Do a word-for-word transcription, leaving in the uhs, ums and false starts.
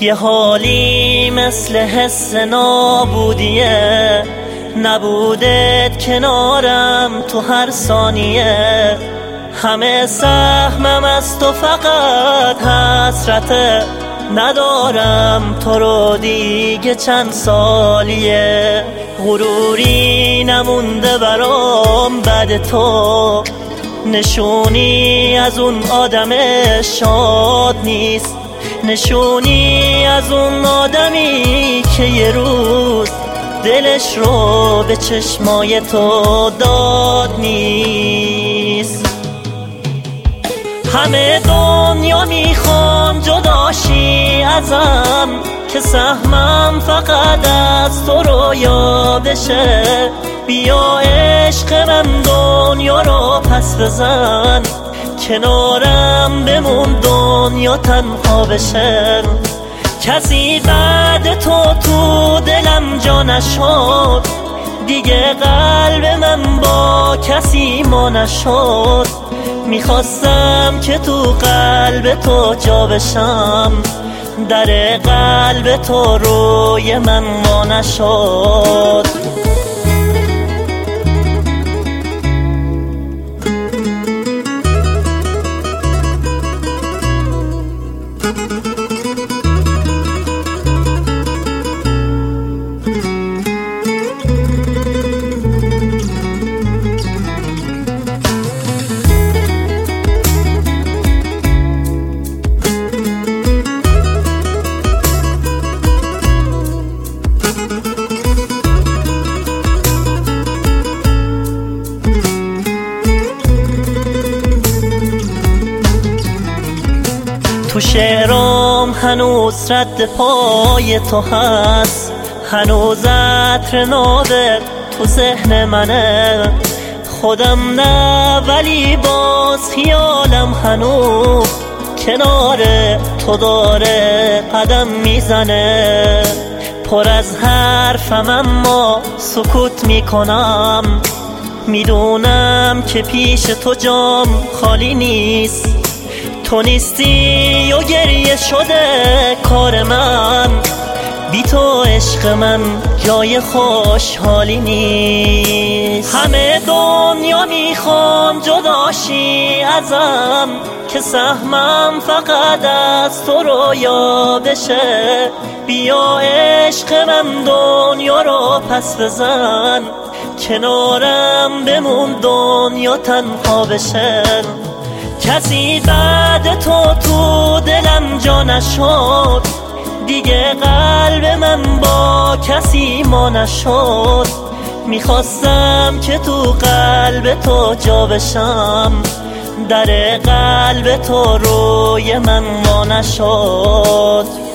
یه حالی مثل حس نابودیه، نبودت کنارم تو هر ثانیه. همه سهمم از تو فقط حسرته، ندارم تو رو دیگه چند سالیه. غروری نمونده برام بعد تو، نشونی از اون آدم شاد نیست، نشونی از اون آدمی که یه روز دلش رو به چشمای تو داد نیست. همه دنیا میخوان جداشی ازم، که سهمم فقط از تو رویا بشه. بیا عشق من دنیا رو پس بزن، کنارم بمون دنیا تنها بشه. کسی بعد تو تو دلم جا نشد، دیگه قلب من با کسی ما نشد. میخواستم که تو قلب تو جا بشم، در قلب تو روی من ما نشد. تو شعرام هنوز رد پای تو هست، هنوز عطر نابت تو ذهن منه. خودم نه ولی باز خیالم هنوز کنار تو داره قدم میزنه. پر از حرفم اما سکوت میکنم، میدونم که پیش تو جام خالی نیست. تو نیستی و گریه شده کار من، بی تو عشق من جای خوشحالی نیست. همه دنیا میخوان جداشی ازم، که سهمم فقط از تو رویا بشه. بیا عشق من دنیا رو پس بزن، کنارم بمون دنیا تنها بشه. کسی بعد تو تو دلم جا نشد، دیگه قلب من با کسی ما نشد. میخواستم که تو قلب تو جا بشم، در قلب تو روی من ما نشد.